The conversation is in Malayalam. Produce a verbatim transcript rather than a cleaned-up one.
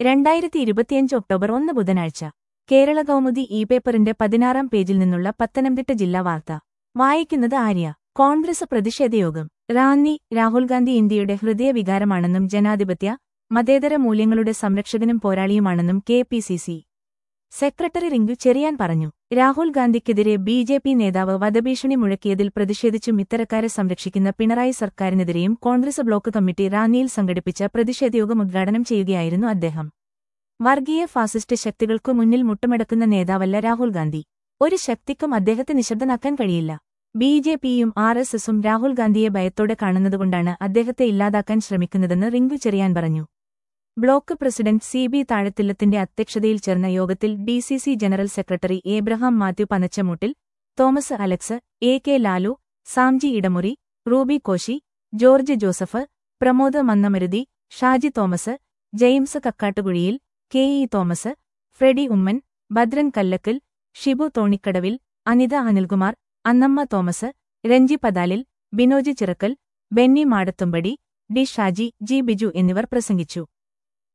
രണ്ടായിരത്തി ഇരുപത്തിയഞ്ച് ഒക്ടോബർ ഒന്ന് ബുധനാഴ്ച കേരള കൗമുദി ഇ പേപ്പറിന്റെ പതിനാറാം പേജിൽ നിന്നുള്ള പത്തനംതിട്ട ജില്ലാ വാർത്ത വായിക്കുന്നത് ആര്യ. കോൺഗ്രസ് പ്രതിഷേധയോഗം റാന്നി. രാഹുൽ ഗാന്ധി ഇന്ത്യയുടെ ഹൃദയവികാരമാണെന്നും ജനാധിപത്യ മതേതര മൂല്യങ്ങളുടെ സംരക്ഷകനും പോരാളിയുമാണെന്നും K P C C secretary Rinku Cheriyan പറഞ്ഞു. രാഹുൽ ഗാന്ധിക്കെതിരെ ബി ജെ പി നേതാവ് വധഭീഷണി മുഴക്കിയതിൽ പ്രതിഷേധിച്ചും ഇത്തരക്കാരെ സംരക്ഷിക്കുന്ന പിണറായി സർക്കാരിനെതിരെയും കോൺഗ്രസ് ബ്ലോക്ക് കമ്മിറ്റി റാന്നിയിൽ സംഘടിപ്പിച്ച പ്രതിഷേധയോഗം ഉദ്ഘാടനം ചെയ്യുകയായിരുന്നു അദ്ദേഹം. വർഗീയ ഫാസിസ്റ്റ് ശക്തികൾക്കു മുന്നിൽ മുട്ടുമടക്കുന്ന നേതാവല്ല രാഹുൽ ഗാന്ധി. ഒരു ശക്തിക്കും അദ്ദേഹത്തെ നിശബ്ദനാക്കാൻ കഴിയില്ല. ബി ജെ പിയും ആർ എസ് എസും രാഹുൽ ഗാന്ധിയെ ഭയത്തോടെ കാണുന്നതുകൊണ്ടാണ് അദ്ദേഹത്തെ ഇല്ലാതാക്കാൻ ശ്രമിക്കുന്നതെന്ന് റിങ്കു ചെറിയാൻ പറഞ്ഞു. ബ്ലോക്ക് പ്രസിഡന്റ് സി ബി താഴത്തില്ലത്തിന്റെ അധ്യക്ഷതയിൽ ചേർന്ന യോഗത്തിൽ D C C general secretary Abraham Mathew Panachamoottil, Thomas Alex, A K Lalu, Samji Edamuri, Ruby Koshy, George Joseph, Pramod Mannamaruthi, Shaji Thomas, James Kakkattukuzhiyil, K E Thomas, Freddy Oommen, Bhadran Kallakkal, Shibu Thonikkadavil, Anitha Anilkumar, Annamma Thomas, Ranji Pathalil, Binoj Chirakkal, Benny Madathumpady, D Shaji, G Biju എന്നിവർ പ്രസംഗിച്ചു.